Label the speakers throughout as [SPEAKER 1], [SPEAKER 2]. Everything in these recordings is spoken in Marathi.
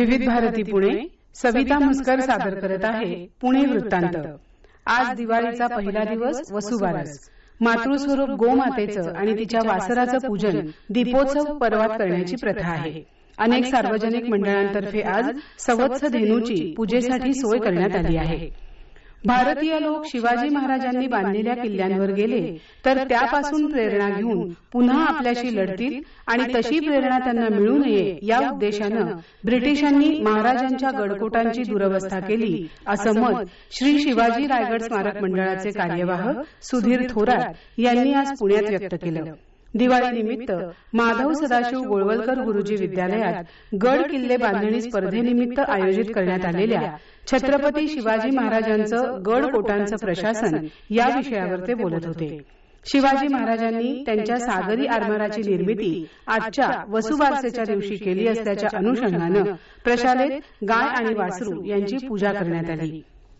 [SPEAKER 1] विविध भारती पुणे सविता मुस्कर सादर करत आहे पुणे वृत्तांत। आज दिवाळीचा पहिला दिवस वसुबारस। मातृस्वरूप गोमातेचं आणि तिच्या वासराचं पूजन दीपोत्सव पर्वात करण्याची प्रथा आहे। अनेक सार्वजनिक मंडळांतर्फे आज सवत्स धेनूची पूजेसाठी सोय करण्यात आली आहे। भारतीय लोक शिवाजी महाराजांनी बांधलेल्या किल्ल्यांवर गेले तर त्यापासून प्रेरणा घेऊन पुन्हा आपल्याशी लढतील आणि तशी प्रेरणा त्यांना मिळू नये या उद्देशानं ब्रिटिशांनी महाराजांच्या गडकोटांची दुरवस्था केली असं मत श्री शिवाजी रायगड स्मारक मंडळाचे कार्यवाह सुधीर थोरात यांनी आज पुण्यात व्यक्त केलं। दिवाळीनिमित्त माधव सदाशिव गोळवलकर गुरुजी विद्यालयात गड किल्ले बांधणी स्पर्धेनिमित्त आयोजित करण्यात आलेल्या छत्रपती शिवाजी महाराजांचं गड कोटांचं प्रशासन या विषयावर ते बोलत होते। शिवाजी महाराजांनी त्यांच्या सागरी आरमाराची निर्मिती आजच्या वसुबारसेच्या दिवशी केली असल्याच्या अनुषंगानं प्रशालेत गाय आणि वासरू यांची पूजा करण्यात आली।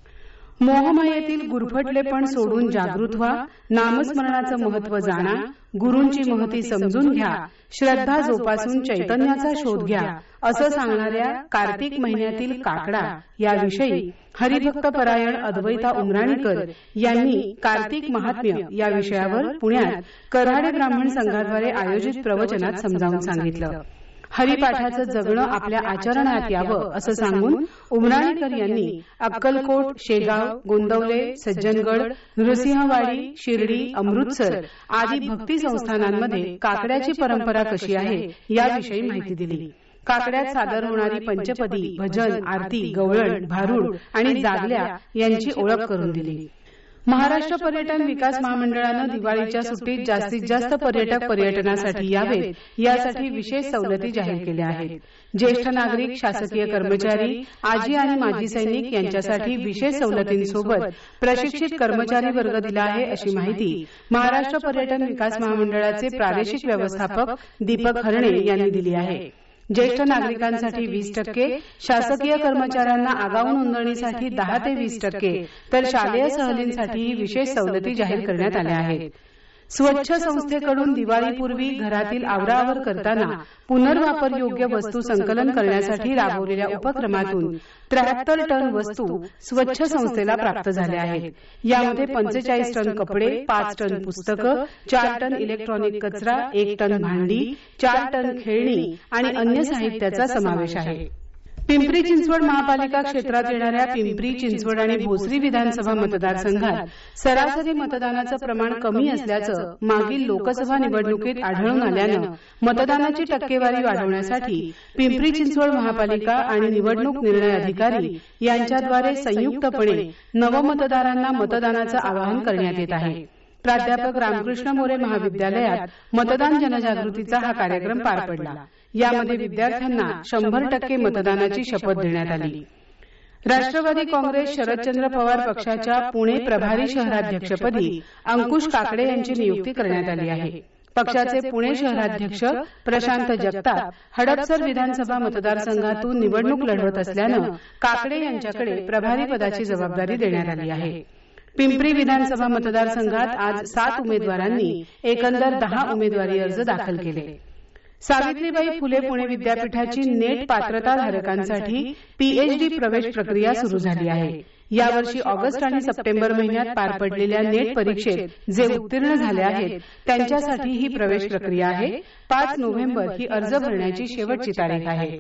[SPEAKER 1] मोहमायेतील गुरफटलेपण सोडून जागृत व्हा, नामस्मरणाचं महत्त्व जाणा, गुरूंची महती समजून घ्या, श्रद्धा जोपासून चैतन्याचा शोध घ्या असं सांगणाऱ्या कार्तिक महिन्यातील काकडा याविषयी हरिभक्त परायण अद्वैता उमराणीकर यांनी कार्तिक महात्म्य या विषयावर पुण्यात कऱ्हाडे ब्राह्मण संघाद्वारे आयोजित प्रवचनात समजावून सांगितलं। हरिपाठाचं जगणं आपल्या आचरणात यावं असं सांगून उमराणीकर यांनी अक्कलकोट, शेगाव, गोंदवले, सज्जनगड, नृसिंहवाडी, शिर्डी, अमृतसर आदी भक्ती संस्थानांमध्ये काकड्याची परंपरा कशी आहे याविषयी माहिती दिली। काकड्यात सादर होणारी पंचपदी, भजन, आरती, गवळण, भारुड आणि जागल्या यांची ओळख करून दिली। महाराष्ट्र पर्यटन विकास महामंडळानं दिवाळीच्या सुट्टीत जास्तीत जास्त पर्यटक पर्यटनासाठी यावेत यासाठी विशेष सवलती जाहीर केल्या आहेत। ज्येष्ठ नागरिक, शासकीय कर्मचारी, आजी आणि माजी सैनिक यांच्यासाठी विशेष सवलतींसोबत प्रशिक्षित कर्मचारी वर्ग दिला आहे अशी माहिती महाराष्ट्र पर्यटन विकास महामंडळाचे प्रादेशिक व्यवस्थापक दीपक हरणे यांनी दिली आहे। ज्येष्ठ नागरिकांसाठी 20%, शासकीय कर्मचाऱ्यांना आगाऊ नोंदणीसाठी 10 ते 20%, तर शालेय सहलींसाठीही विशेष सवलती जाहीर करण्यात आल्या आहेत। स्वच्छ संस्थेकडून दिवाळीपूर्वी घरातील आवराआवर करताना पुनर्वापर योग्य वस्तू संकलन करण्यासाठी राबवलेल्या उपक्रमातून 73 टन वस्तू स्वच्छ संस्थेला प्राप्त झाल्या आहेत। यामध्ये 45 टन कपडे, 5 टन पुस्तकं, 4 टन इलेक्ट्रॉनिक कचरा, 1 टन भांडी, 4 टन खेळणी आणि अन्य साहित्याचा समावेश आहे। पिंपरी चिंचवड महापालिका क्षेत्रात येणाऱ्या पिंपरी चिंचवड आणि भोसरी विधानसभा मतदारसंघात सरासरी मतदानाचं प्रमाण कमी असल्याचं मागील लोकसभा निवडणुकीत आढळून आल्यानं मतदानाची टक्केवारी वाढवण्यासाठी पिंपरी चिंचवड महापालिका आणि निवडणूक निर्णय अधिकारी यांच्याद्वारे संयुक्तपणे नवमतदारांना मतदानाचं आवाहन करण्यात येत आहे। प्राध्यापक रामकृष्ण मोरे महाविद्यालयात मतदान जनजागृतीचा हा कार्यक्रम पार पडला। यामध्ये विद्यार्थ्यांना 100% मतदानाची शपथ देण्यात आली। राष्ट्रवादी काँग्रेस शरदचंद्र पवार पक्षाच्या पुणे प्रभारी शहराध्यक्षपदी अंकुश काकडे यांची नियुक्ती करण्यात आली आहे। पक्षाचे पुणे शहराध्यक्ष प्रशांत जगताप हडपसर विधानसभा मतदारसंघातून निवडणूक लढवत असल्यानं काकडे यांच्याकडे प्रभारी पदाची जबाबदारी देण्यात आली आहे। पिंपरी विधानसभा मतदारसंघात आज 7 उमेदवारांनी एकंदर 10 उमेदवारी अर्ज दाखल केले। सावित्रीबाई फुले पुणे विद्यापीठाची नेट पात्रताधारकांसाठी पीएचडी प्रवेश प्रक्रिया सुरू झाली आहे। यावर्षी ऑगस्ट आणि सप्टेंबर महिन्यात पार पडलेल्या नेट परीक्षेत जे उत्तीर्ण झाले आहेत त्यांच्यासाठी ही प्रवेश प्रक्रिया आहे। 5 नोव्हेंबर ही अर्ज भरण्याची शेवटची तारीख आहे।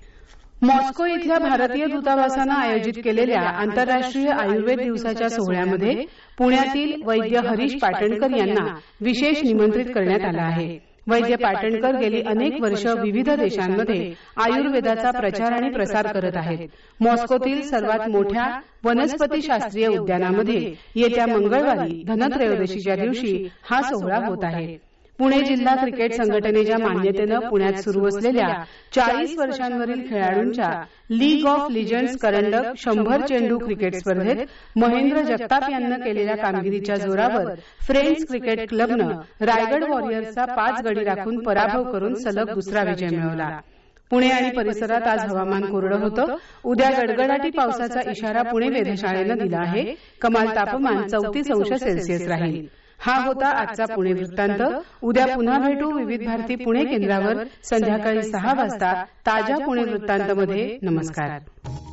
[SPEAKER 1] मॉस्को इथल्या भारतीय दूतावासानं आयोजित केलेल्या आंतरराष्ट्रीय आयुर्वेद दिवसाच्या सोहळ्यामध्ये पुण्यातील वैद्य हरीश पाटणकर यांना विशेष निमंत्रित करण्यात आलं आहे। वैद्य पाटणकर गेली अनेक वर्ष विविध देशांमध्ये आयुर्वेदाचा प्रचार आणि प्रसार करत आहेत। मॉस्कोतील सर्वात मोठ्या वनस्पतीशास्त्रीय उद्यानामध्ये येत्या मंगळवारी धनत्रयोदशीच्या दिवशी हा सोहळा होत आहे। पुणे जिल्हा क्रिकेट संघटनेच्या मान्यतेनं पुण्यात सुरू असलेल्या 40 वर्षांवरील खेळाडूंच्या लीग ऑफ लिजंड्स करंडक 100 चेंडू क्रिकेट स्पर्धेत महेंद्र जगताप यांनी केलेल्या कामगिरीच्या जोरावर फ्रेंड्स क्रिकेट क्लबनं रायगड वॉरियर्सचा 5 गडी राखून पराभव करून सलग दुसरा विजय मिळवला। पुणे आणि परिसरात आज हवामान कोरडं होतं। उद्या गडगडाटी पावसाचा इशारा पुणे वेधशाळेनं दिला आहे। कमाल तापमान 34 अंश सेल्सिअस राहील। हा होता आजचा पुणे वृत्तांत. उद्या पुन्हा भेटू विविध भारती पुणे केंद्रावर संध्याकाळी 6 वाजता ताज्या पुणे वृत्तांतमध्ये. नमस्कार.